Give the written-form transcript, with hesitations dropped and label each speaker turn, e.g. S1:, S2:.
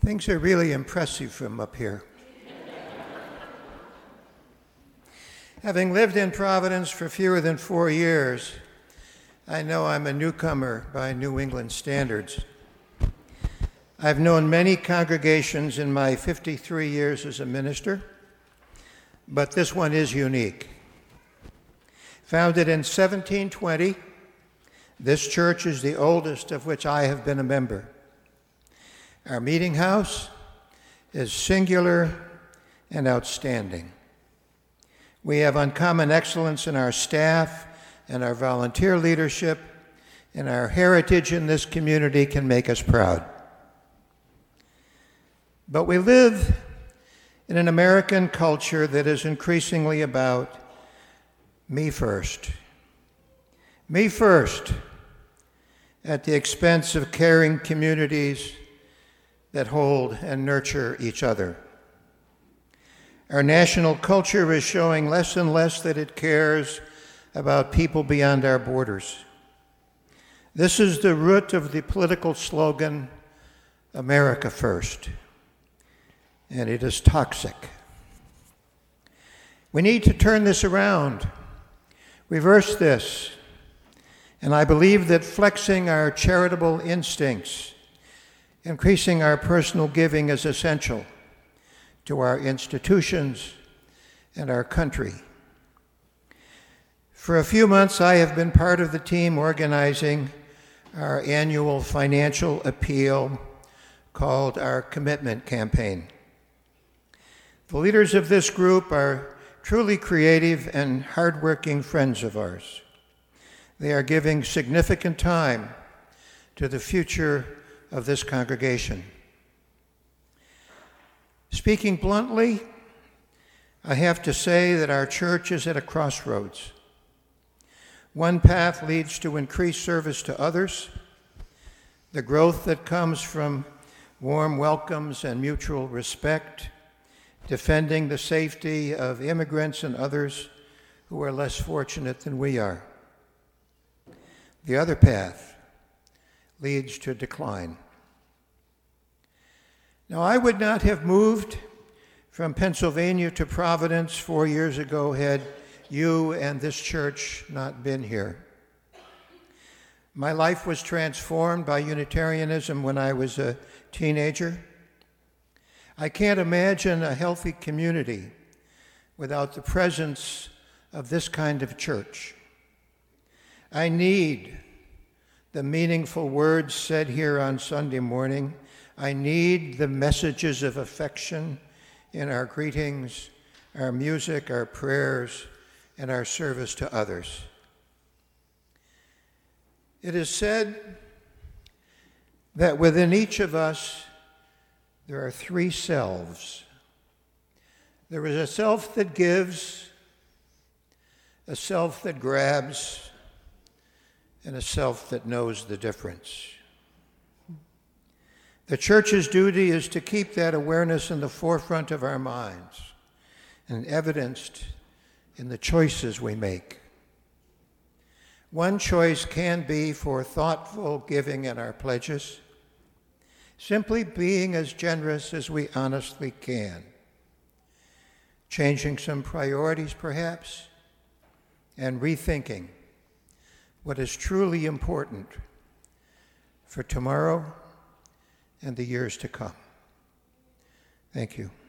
S1: Things are really impressive from up here. Having lived in Providence for fewer than 4 years, I know I'm a newcomer by New England standards. I've known many congregations in my 53 years as a minister, but this one is unique. Founded in 1720, this church is the oldest of which I have been a member. Our meeting house is singular and outstanding. We have uncommon excellence in our staff and our volunteer leadership, and our heritage in this community can make us proud. But we live in an American culture that is increasingly about me first. Me first, at the expense of caring communities that hold and nurture each other. Our national culture is showing less and less that it cares about people beyond our borders. This is the root of the political slogan, America First, and it is toxic. We need to turn this around, reverse this, and I believe that flexing our charitable instincts, increasing our personal giving is essential to our institutions and our country. For a few months, I have been part of the team organizing our annual financial appeal called our Commitment Campaign. The leaders of this group are truly creative and hardworking friends of ours. They are giving significant time to the future of this congregation. Speaking bluntly, I have to say that our church is at a crossroads. One path leads to increased service to others, the growth that comes from warm welcomes and mutual respect, defending the safety of immigrants and others who are less fortunate than we are. The other path leads to decline. Now, I would not have moved from Pennsylvania to Providence 4 years ago had you and this church not been here. My life was transformed by Unitarianism when I was a teenager. I can't imagine a healthy community without the presence of this kind of church. I need the meaningful words said here on Sunday morning. I need the messages of affection in our greetings, our music, our prayers, and our service to others. It is said that within each of us there are 3 selves. There is a self that gives, a self that grabs, and a self that knows the difference. The church's duty is to keep that awareness in the forefront of our minds and evidenced in the choices we make. One choice can be for thoughtful giving in our pledges, simply being as generous as we honestly can, changing some priorities perhaps, and rethinking what is truly important for tomorrow and the years to come. Thank you.